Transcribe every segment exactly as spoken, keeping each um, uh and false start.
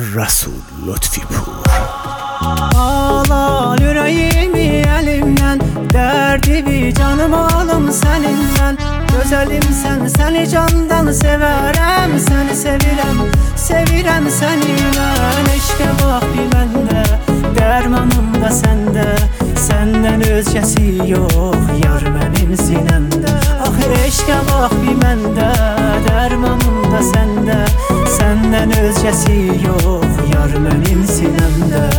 Rasul Lütfipur. Al yüreğimi elimden, derdimi canım alım seninle. Güzelim sen, seni candan severem, seni sevirem, sevirem seni ben. Eşke bak bir bende, dermanım da sende, senden özgesi yok yar benim sinemde. Ah eşke bak bir bende, dermanım da sende, senden özgesi yok yar benim sinemde.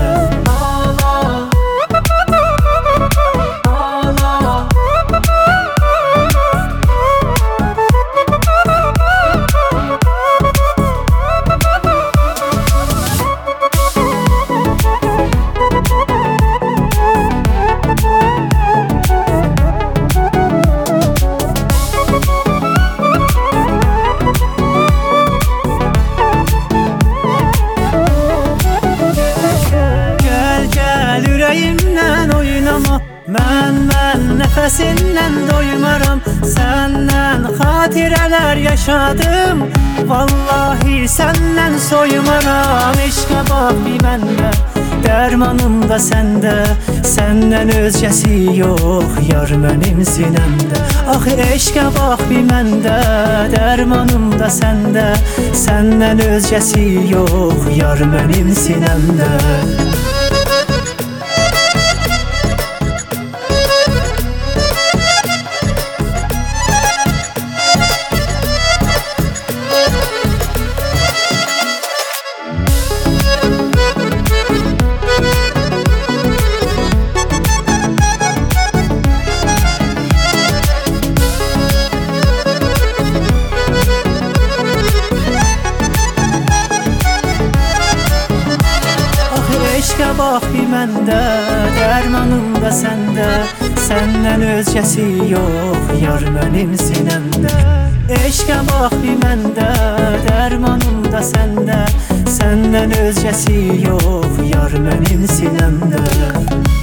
Mən, mən nəfəsindən doymaram, səndən xatirələr yaşadım. Vallahi səndən soymaram, eşqə bax bir məndə, dərmanım da səndə, səndən özgəsi yox yar mənim sinəmdə. Ax eşqə bax bir məndə, dərmanım da səndə, səndən özgəsi yox yar mənim sinəmdə. Eşqə bax bir məndə, dərmanım da səndə, səndən özgəsi yox yar mənim sinəmdə. Eşqə bax bir məndə, dərmanım da səndə, səndən özgəsi yox yar mənim sinəmdə.